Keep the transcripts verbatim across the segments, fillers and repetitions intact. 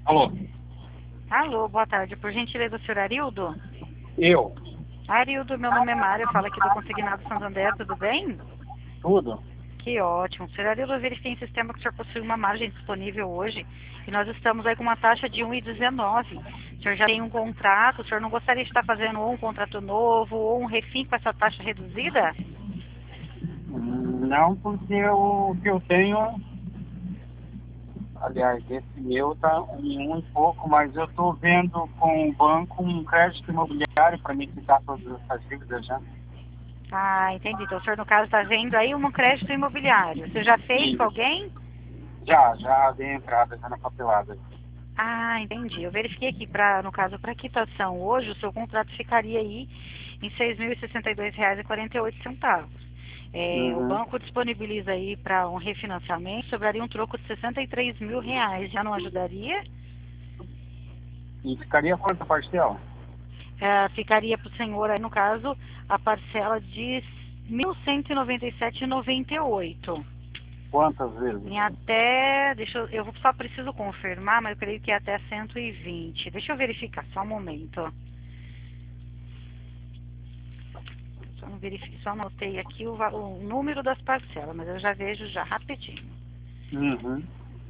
Alô? Alô, boa tarde. Por gentileza, o senhor Arildo? Eu? Arildo, meu nome é Mário, eu falo aqui do Consignado Santander, tudo bem? Tudo? Que ótimo. Senhor Arildo, eu verifiquei em sistema que o senhor possui uma margem disponível hoje e nós estamos aí com uma taxa de um vírgula dezenove. O senhor já tem um contrato, o senhor não gostaria de estar fazendo ou um contrato novo ou um refim com essa taxa reduzida? Hum, Não, porque o que eu tenho, aliás, esse meu tá em um e pouco, mas eu estou vendo com o banco um crédito imobiliário para me quitar todas essas dívidas já. Ah, entendi. Então o senhor, no caso, está vendo aí um crédito imobiliário. Você já fez com E alguém? já, já dei entrada já na papelada. Ah, entendi. Eu verifiquei aqui, pra, no caso, para quitação hoje, o seu contrato ficaria aí em seis mil e sessenta e dois reais e quarenta e oito centavos. É, o Uhum. banco disponibiliza aí para um refinanciamento, sobraria um troco de sessenta e três mil reais. Já não ajudaria? E ficaria quanto parcela? É, ficaria para o senhor aí, no caso, a parcela de mil cento e noventa e sete reais e noventa e oito centavos. Quantas vezes? Em até, deixa eu, eu só preciso confirmar, mas eu creio que é até cento e vinte. Deixa eu verificar, só um momento. Só não verifiquei, só anotei aqui o, va- o número das parcelas, mas eu já vejo já rapidinho. Uhum.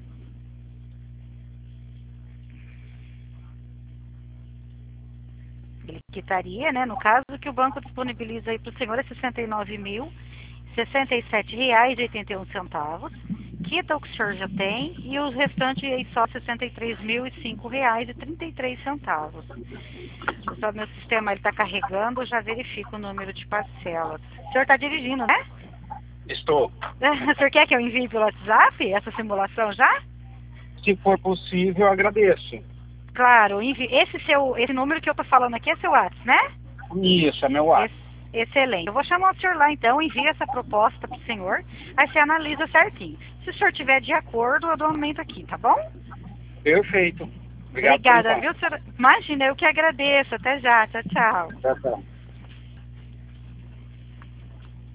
Ele quitaria, né? No caso que o banco disponibiliza aí para o senhor é sessenta e nove mil, sessenta e sete reais e oitenta e um centavos. Quita o que o senhor já tem e os restantes aí só sessenta e três mil e cinco reais e trinta e três centavos. Só meu sistema ele está carregando, eu já verifico o número de parcelas. O senhor está dirigindo, né? Estou. O senhor quer que eu envie pelo WhatsApp essa simulação já? Se for possível, agradeço. Claro, envi... esse seu, esse número que eu tô falando aqui é seu WhatsApp, né? Isso, é meu ato. Ex- Excelente. Eu vou chamar o senhor lá então, envia essa proposta pro senhor, aí você analisa certinho. Se o senhor tiver de acordo, eu dou um aumento aqui, tá bom? Perfeito. Obrigado por Obrigada, enquanto. viu, senhor? Imagina, eu que agradeço. Até já. Tchau, tchau. Tchau, tchau.